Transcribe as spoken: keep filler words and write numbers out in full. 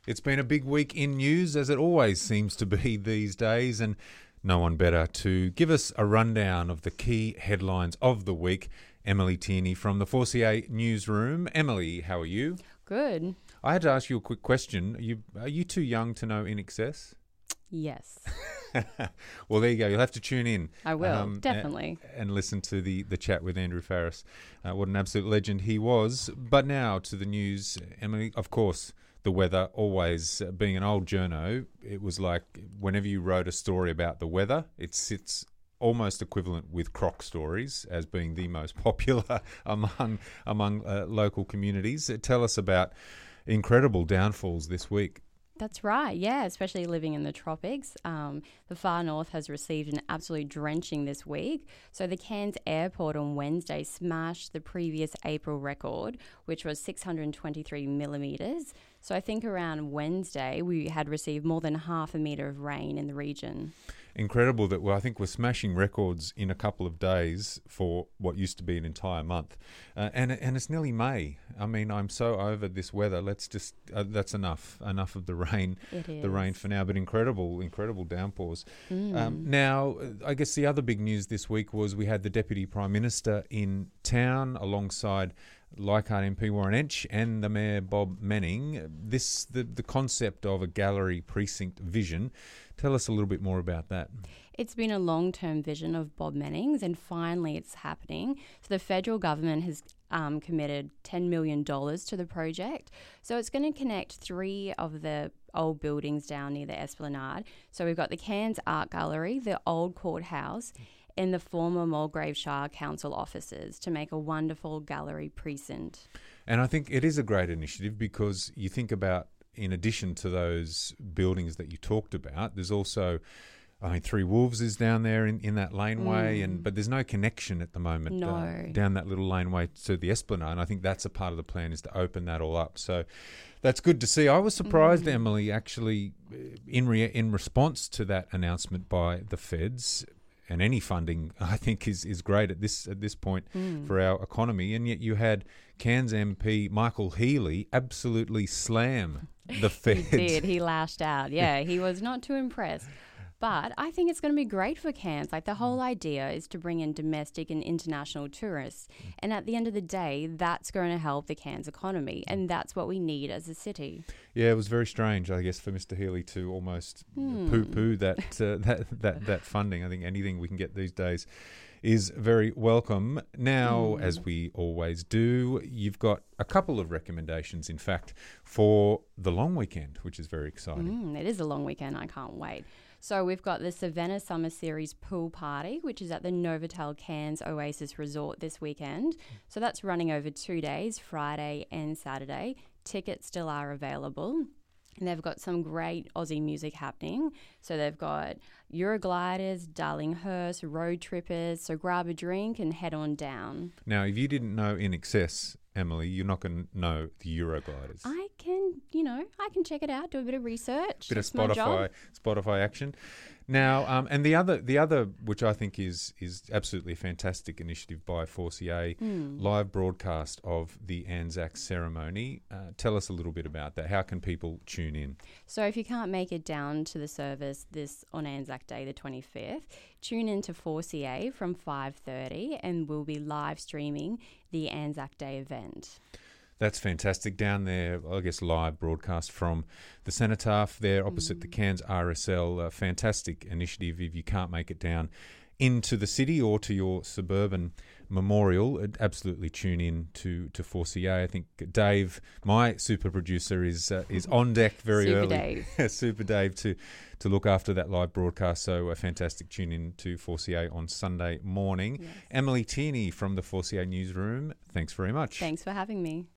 It's been a big week in news, as it always seems to be these days, and no one better to give us a rundown of the key headlines of the week. Emily Tierney from the four C A newsroom. Emily, how are you? Good. I had to ask you a quick question. Are you, are you too young to know In Excess? Yes. Well, there you go. You'll have to tune in. I will, um, definitely. And, and listen to the, the chat with Andrew Farris. Uh, what an absolute legend he was. But now to the news, Emily. Of course, the weather, always uh, being an old journo, it was like whenever you wrote a story about the weather, it sits almost equivalent with croc stories as being the most popular among among uh, local communities. Uh, Tell us about incredible downfalls this week. That's right, yeah, especially living in the tropics. Um, the far north has received an absolute drenching this week. So the Cairns airport on Wednesday smashed the previous April record, which was six hundred twenty-three millimetres. So I think around Wednesday we had received more than half a metre of rain in the region. Incredible that well, I think we're smashing records in a couple of days for what used to be an entire month, uh, and and it's nearly May. I mean, I'm so over this weather. Let's just uh, that's enough, enough of the rain, It is. the rain for now. But incredible, incredible downpours. Mm. Um, now, I guess the other big news this week was we had the Deputy Prime Minister in town alongside Leichhardt M P Warren Entsch and the Mayor Bob Manning. This the the concept of a gallery precinct vision. Tell us a little bit more about that. It's been a long-term vision of Bob Manning's, and finally it's happening. So the federal government has um, committed ten million dollars to the project. So it's going to connect three of the old buildings down near the Esplanade. So we've got the Cairns Art Gallery, the old courthouse, and the former Mulgrave Shire Council offices to make a wonderful gallery precinct. And I think it is a great initiative because you think about, in addition to those buildings that you talked about, there's also, I mean, Three Wolves is down there in, in that laneway, Mm. and but there's no connection at the moment No. uh, down that little laneway to the Esplanade. And I think that's a part of the plan, is to open that all up. So that's good to see. I was surprised, Mm. Emily, actually, uh, in re- in response to that announcement by the feds. And any funding, I think, is, is great at this at this point Mm. for our economy. And yet you had Cairns M P Michael Healy absolutely slam the feds. He did. He lashed out. Yeah, he was not too impressed. But I think it's going to be great for Cairns. Like, the whole idea is to bring in domestic and international tourists. And at the end of the day, that's going to help the Cairns economy. And that's what we need as a city. Yeah, it was very strange, I guess, for Mister Healy to almost Hmm. poo-poo that, uh, that that that funding. I think anything we can get these days is very welcome. Now, Mm. as we always do, you've got a couple of recommendations, in fact, for the long weekend, which is very exciting. Mm, it is a long weekend. I can't wait. So we've got the Savannah Summer Series pool party, which is at the Novotel Cairns Oasis Resort this weekend. So that's running over two days, Friday and Saturday. Tickets still are available. And they've got some great Aussie music happening. So they've got Eurogliders, Darlinghurst, Road Trippers. So grab a drink and head on down. Now, if you didn't know In Excess, Emily, you're not going to know the Eurogliders. I can, you know, I can check it out, do a bit of research. Bit of It's my job. Spotify, Spotify action. Now, um, and the other, the other, which I think is is absolutely a fantastic initiative by four C A, Mm. live broadcast of the Anzac ceremony. Uh, tell us a little bit about that. How can people tune in? So if you can't make it down to the service this on Anzac Day, the twenty-fifth, tune in to four C A from five thirty, and we'll be live streaming the Anzac Day event. That's fantastic. Down there, I guess, live broadcast from the Cenotaph there opposite Mm. the Cairns R S L. A fantastic initiative if you can't make it down into the city or to your suburban memorial. uh, Absolutely tune in to, to four C A. I think Dave, my super producer, is uh, is on deck very Super early. Dave. Super Dave to, to look after that live broadcast. So a fantastic tune in to four C A on Sunday morning. Yes. Emily Tierney from the four C A newsroom, thanks very much. Thanks for having me.